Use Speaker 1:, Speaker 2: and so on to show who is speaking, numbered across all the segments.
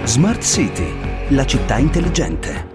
Speaker 1: Smart City, la città intelligente.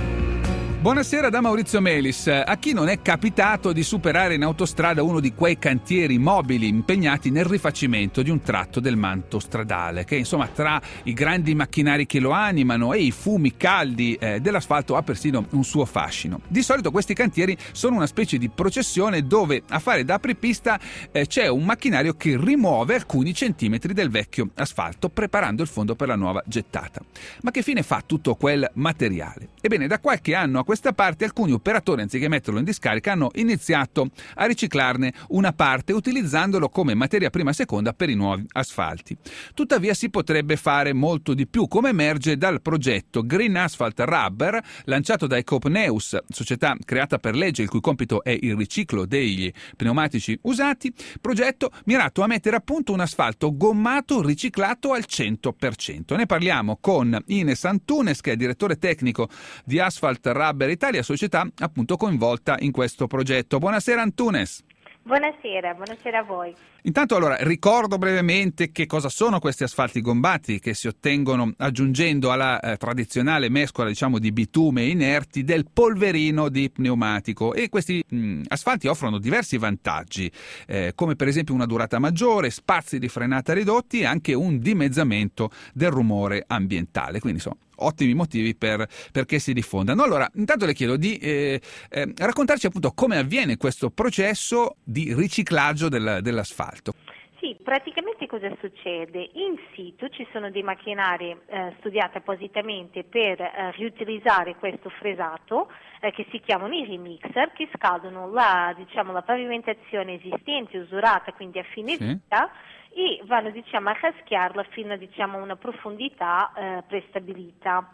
Speaker 2: Buonasera da Maurizio Melis. A chi non è capitato di superare in autostrada uno di quei cantieri mobili impegnati nel rifacimento di un tratto del manto stradale, che insomma tra i grandi macchinari che lo animano e i fumi caldi dell'asfalto ha persino un suo fascino. Di solito questi cantieri sono una specie di processione dove a fare da apripista c'è un macchinario che rimuove alcuni centimetri del vecchio asfalto preparando il fondo per la nuova gettata. Ma che fine fa tutto quel materiale? Ebbene, da qualche anno a questa parte alcuni operatori, anziché metterlo in discarica, hanno iniziato a riciclarne una parte utilizzandolo come materia prima e seconda per i nuovi asfalti. Tuttavia si potrebbe fare molto di più, come emerge dal progetto Green Asphalt Rubber lanciato da Ecopneus, società creata per legge il cui compito è il riciclo degli pneumatici usati, progetto mirato a mettere a punto un asfalto gommato riciclato al 100%. Ne parliamo con Ines Antunes, che è direttore tecnico di Asphalt Rubber Italia, società appunto coinvolta in questo progetto. Buonasera Antunes.
Speaker 3: Buonasera a voi.
Speaker 2: Intanto allora ricordo brevemente che cosa sono questi asfalti gommati che si ottengono aggiungendo alla tradizionale mescola di bitume e inerti del polverino di pneumatico, e questi asfalti offrono diversi vantaggi come per esempio una durata maggiore, spazi di frenata ridotti e anche un dimezzamento del rumore ambientale, quindi insomma ottimi motivi perché si diffondano. Allora, intanto le chiedo di raccontarci appunto come avviene questo processo di riciclaggio dell'asfalto.
Speaker 3: Sì, praticamente cosa succede? In situ ci sono dei macchinari studiati appositamente per riutilizzare questo fresato che si chiamano i remixer, che scaldano la pavimentazione esistente, usurata, quindi a fine vita, e vanno a raschiarla fino a una profondità prestabilita.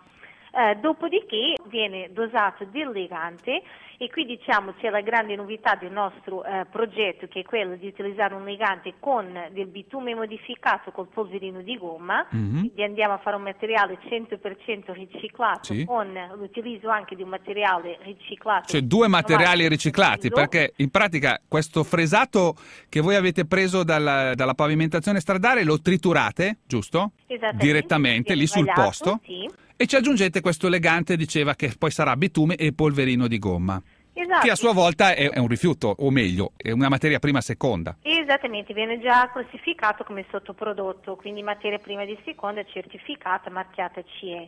Speaker 3: Dopodiché viene dosato del legante, e qui c'è la grande novità del nostro progetto, che è quello di utilizzare un legante con del bitume modificato col polverino di gomma, quindi andiamo a fare un materiale 100% riciclato, con l'utilizzo anche di un materiale riciclato.
Speaker 2: Cioè due materiali riciclati, perché in pratica questo fresato che voi avete preso dalla pavimentazione stradale lo triturate, giusto? Direttamente lì sul posto.
Speaker 3: Sì.
Speaker 2: E ci aggiungete questo legante, diceva, che poi sarà bitume e polverino di gomma.
Speaker 3: Esatto.
Speaker 2: Che a sua volta è un rifiuto, o meglio, è una materia prima seconda.
Speaker 3: Esattamente, viene già classificato come sottoprodotto, quindi materia prima di seconda certificata, marchiata CE.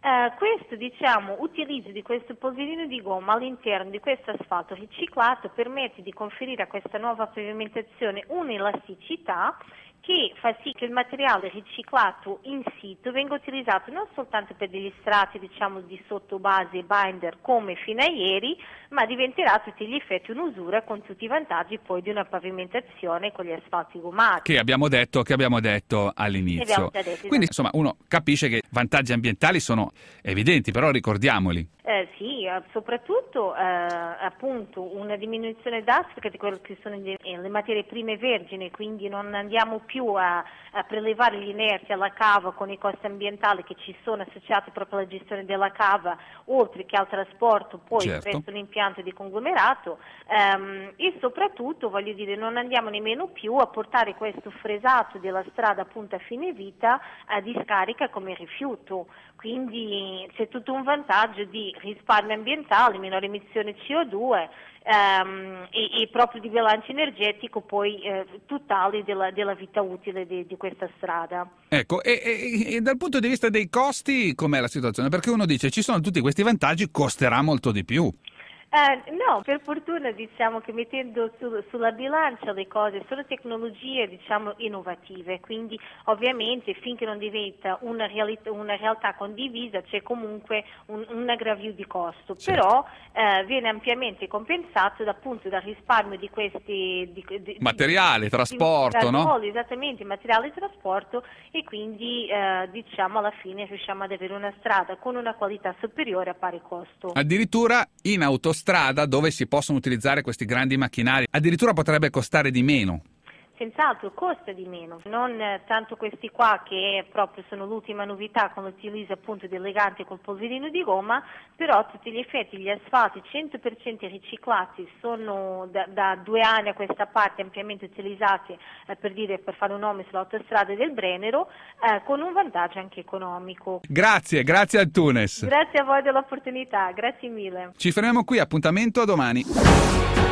Speaker 3: Utilizzo di questo polverino di gomma all'interno di questo asfalto riciclato permette di conferire a questa nuova pavimentazione un'elasticità che fa sì che il materiale riciclato in situ venga utilizzato non soltanto per degli strati di sottobase e binder come fino a ieri, ma diventerà a tutti gli effetti un'usura con tutti i vantaggi poi di una pavimentazione con gli asfalti gommati.
Speaker 2: Che abbiamo detto all'inizio. Quindi insomma uno capisce che vantaggi ambientali sono evidenti, però ricordiamoli.
Speaker 3: Sì, soprattutto appunto una diminuzione drastica di quello che sono le materie prime vergini, quindi non andiamo più a prelevare gli inerti alla cava con i costi ambientali che ci sono associati proprio alla gestione della cava, oltre che al trasporto poi presso un impianto di conglomerato, e soprattutto non andiamo nemmeno più a portare questo fresato della strada appunto a fine vita a discarica come rifiuto. Quindi c'è tutto un vantaggio di risparmio ambientale, minore emissione CO2 e proprio di bilancio energetico poi totale della vita utile di questa strada.
Speaker 2: Ecco, e dal punto di vista dei costi com'è la situazione? Perché uno dice ci sono tutti questi vantaggi, costerà molto di più.
Speaker 3: No, per fortuna che mettendo sulla bilancia le cose sono tecnologie innovative, quindi ovviamente finché non diventa una realtà condivisa c'è comunque un aggravio di costo, però viene ampiamente compensato appunto dal risparmio di questi
Speaker 2: materiale, trasporto, no?
Speaker 3: Esattamente, materiale e trasporto, e quindi alla fine riusciamo ad avere una strada con una qualità superiore a pari costo.
Speaker 2: Addirittura in autostrada dove si possono utilizzare questi grandi macchinari, addirittura potrebbe costare di meno.
Speaker 3: senz'altro costa di meno, non tanto questi qua che proprio sono l'ultima novità con l'utilizzo appunto di Elegante col polverino di gomma, però a tutti gli effetti gli asfalti 100% riciclati sono da 2 anni a questa parte ampiamente utilizzati per fare un nome sull'autostrada del Brennero, con un vantaggio anche economico.
Speaker 2: Grazie al Tunes.
Speaker 3: Grazie a voi dell'opportunità, grazie mille.
Speaker 2: Ci fermiamo qui, appuntamento a domani.